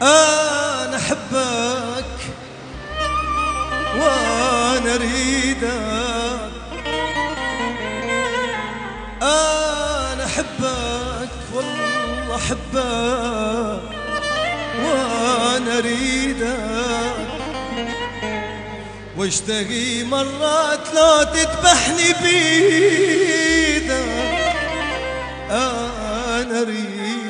أنا أحبك وأنا أريدك، أنا أحبك والله أحبك وأنا أريدك، واشتهي مرات لو تذبحني بيدك. أنا أريدك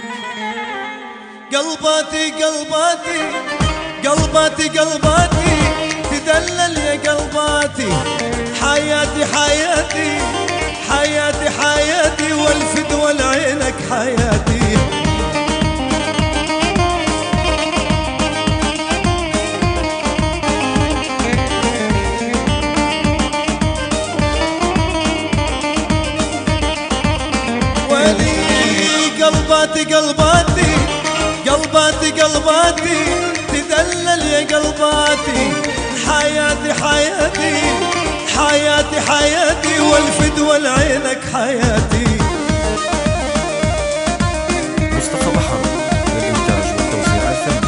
قلباتي قلباتي قلباتي قلباتي تدلل يا قلباتي، حياتي حياتي حياتي حياتي والفد والعينك حياتي. ولي قلباتي قلباتي قلباتي قلباتي تدلل يا قلباتي، حياتي حياتي حياتي حياتي والفد والعينك حياتي. مصطفى بحر للإنتاج والتوزيع الفني.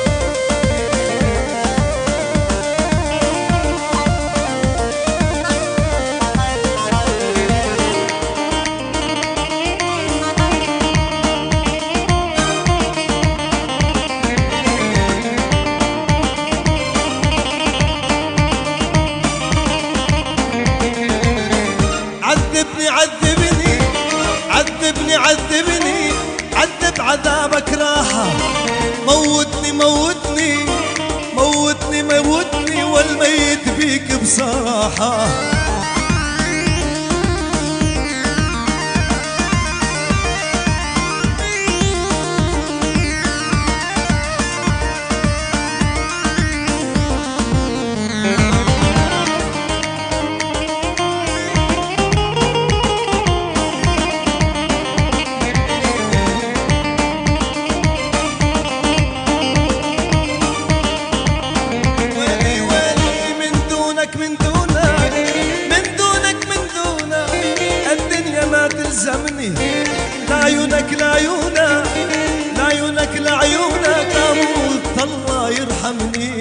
عذبني عذبني عذبني عذبني عذب عذابك راحة، موتني موتني موتني موتني والميت بيك بصراحة. لعيونك لعيونك لعيونك لعيونك أموت الله يرحمني.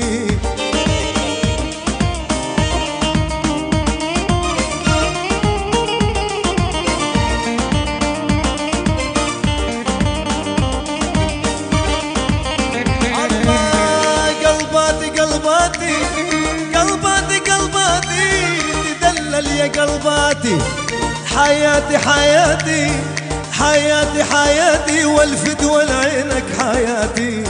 الله قلباتي قلباتي قلباتي قلباتي تدلل يا قلباتي، حياتي حياتي حياتي حياتي والفد والعينك حياتي.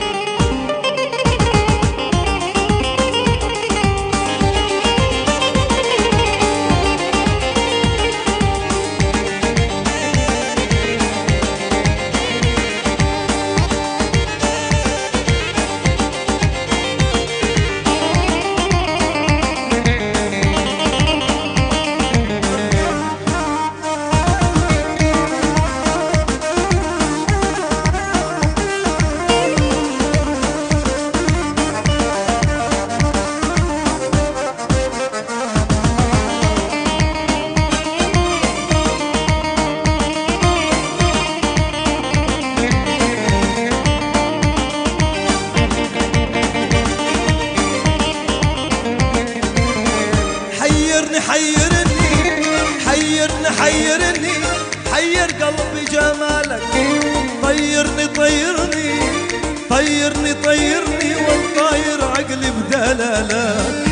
حيرني حيرني حيرني حير قلبي جمالك، طيرني طيرني طيرني طيرني والطاير عقلي بدلالك.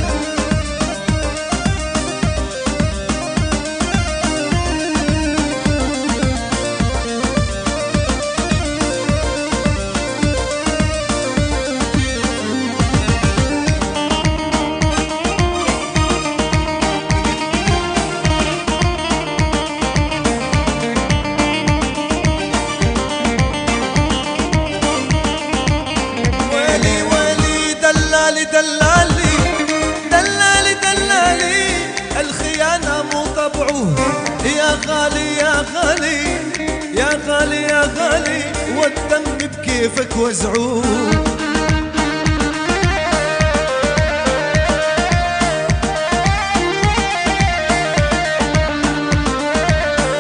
دلالي دلالي دلالي دلالي الخيانة مو طبعه، يا غالي يا غالي يا غالي يا غالي والدم بكيفك وزعوه.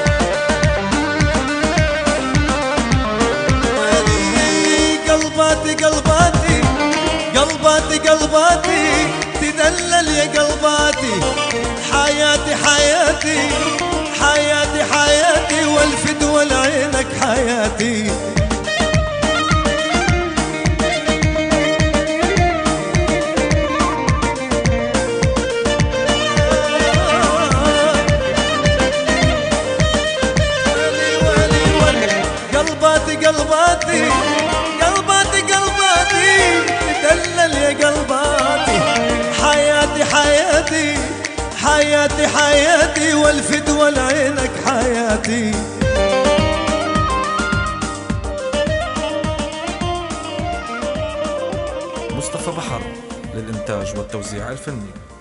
قلباتي والفدوى لعينك حياتي. قلباتي قلباتي قلباتي دلل يا قلباتي، حياتي حياتي حياتي حياتي والفدوى لعينك حياتي. مصطفى بحر للإنتاج والتوزيع الفني.